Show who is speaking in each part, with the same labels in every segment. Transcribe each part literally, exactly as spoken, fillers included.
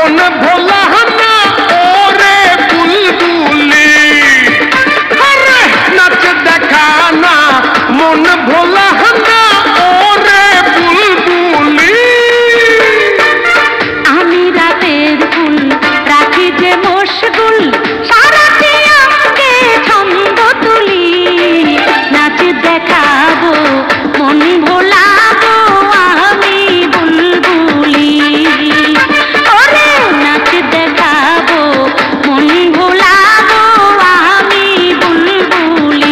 Speaker 1: মন ভোলা না ওরে বুলবুলি আরে নাচ দেখা না মন ভোলা না ওরে বুলবুলি
Speaker 2: আমি রাতের ফুল রাখি যে মশগুল সারাটি আমাকে ছন্দ তুলি নাচ দেখাবো মন ভোলাবো আমি বুলবুলি ওরে নাচ দেখাবো মন ভোলাবো আমি বুলবুলি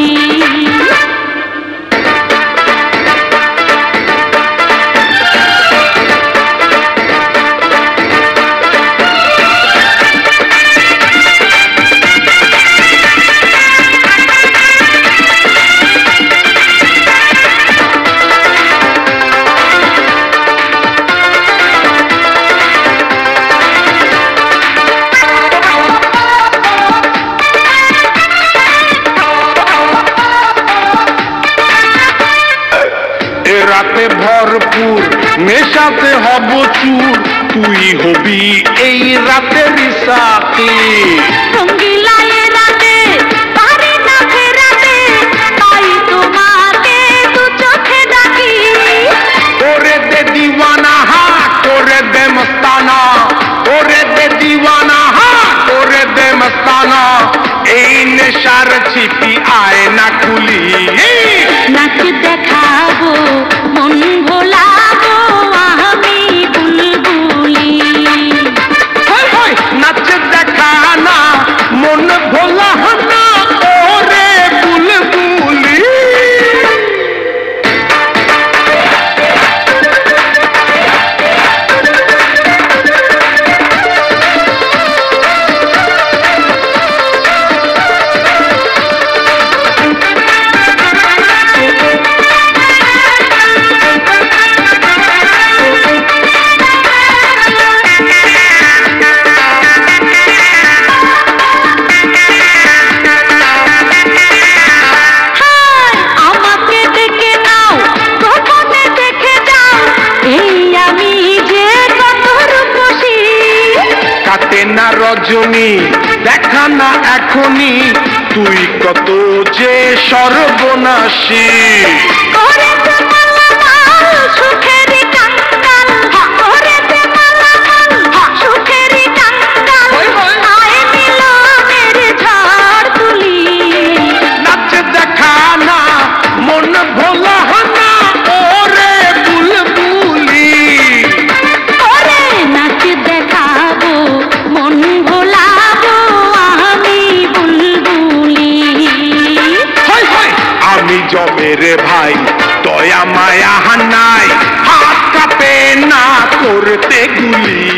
Speaker 1: রাতে ভরপুর নেশাতে হব চুর তুই হবি এই রাতের সাথে
Speaker 2: রঙ্গিলা এ রাতে পারি না ফেরাতে তাই তোমাকে দু চোখে ডাকি
Speaker 1: করে দে দিওয়ানা হা করে দে মস্তানা করে দে দিওয়ানা হা করে দে মস্তানা এই নেশার ছিপি আয় না খুলি
Speaker 2: নাচ দেখাবো মন ভোলাবো আমি বুলবুলি
Speaker 1: হয় হয় নাচ দেখা না মন ভোলা না ওরে বুলবুলি
Speaker 2: হায় আমাকে দেখে নাও গোপনে দেখে যাও এই আমি যে কত রূপসী
Speaker 1: কাটে না রজনী দেখা না এখনই তুই কত যে সর্বনাশী
Speaker 2: করেছে মালামাল সুখেরই কাঙ্গাল করেছে মালামাল সুখেরই কাঙ্গাল আয় মিলনের ঝড় তুলি
Speaker 1: নাচ দেখা না মন ভোলা না ওরে বুলবুলি
Speaker 2: ওরে নাচ দেখাবো মন ভোলাবো আমি বুলবুলি
Speaker 1: হয় হয় আমি জমের ভাই দয়া মায়া নাই হাত কাঁপে না করতে গুলি